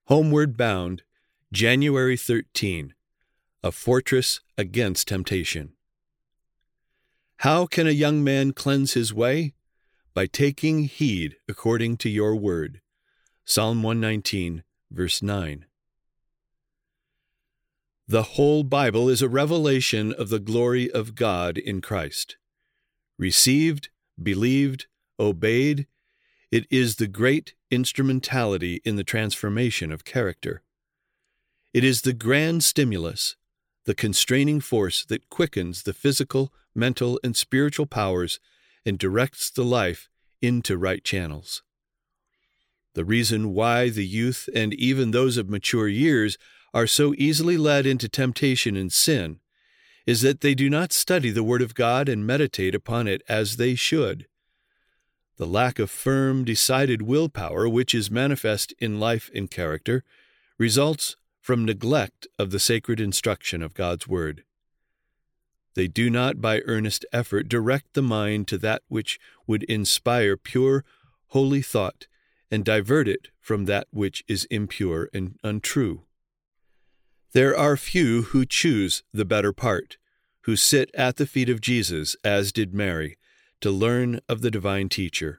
Homeward Bound, January 13. A Fortress Against Temptation. How can a young man cleanse his way? By taking heed according to your word. Psalm 119, verse 9. The whole Bible is a revelation of the glory of God in Christ. Received, believed, obeyed, it is the great instrumentality in the transformation of character. It is the grand stimulus, the constraining force that quickens the physical, mental, and spiritual powers and directs the life into right channels. The reason why the youth and even those of mature years are so easily led into temptation and sin is that they do not study the Word of God and meditate upon it as they should. The lack of firm, decided willpower, which is manifest in life and character, results from neglect of the sacred instruction of God's Word. They do not, by earnest effort, direct the mind to that which would inspire pure, holy thought and divert it from that which is impure and untrue. There are few who choose the better part, who sit at the feet of Jesus, as did Mary, to learn of the divine teacher.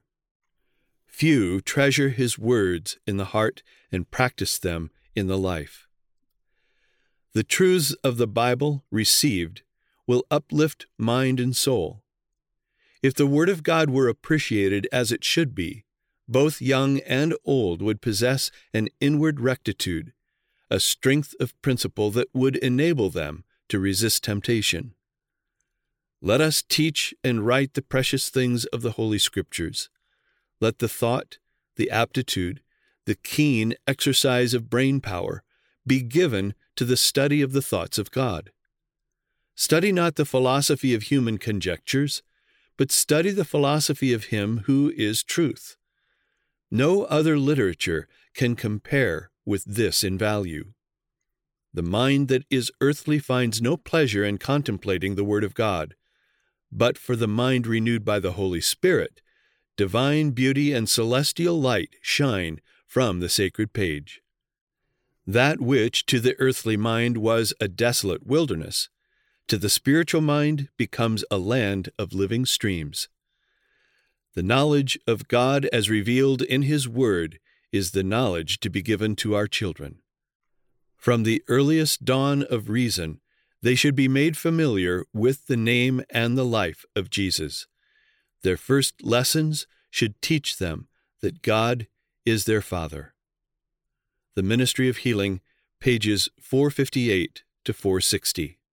Few treasure his words in the heart and practice them in the life. The truths of the Bible, received, will uplift mind and soul. If the Word of God were appreciated as it should be, both young and old would possess an inward rectitude, a strength of principle that would enable them to resist temptation. Let us teach and write the precious things of the Holy Scriptures. Let the thought, the aptitude, the keen exercise of brain power be given to the study of the thoughts of God. Study not the philosophy of human conjectures, but study the philosophy of Him who is truth. No other literature can compare with this in value. The mind that is earthly finds no pleasure in contemplating the Word of God, but for the mind renewed by the Holy Spirit, divine beauty and celestial light shine from the sacred page. That which to the earthly mind was a desolate wilderness, to the spiritual mind becomes a land of living streams. The knowledge of God as revealed in His Word is the knowledge to be given to our children. From the earliest dawn of reason, they should be made familiar with the name and the life of Jesus. Their first lessons should teach them that God is their Father. The Ministry of Healing, pages 458 to 460.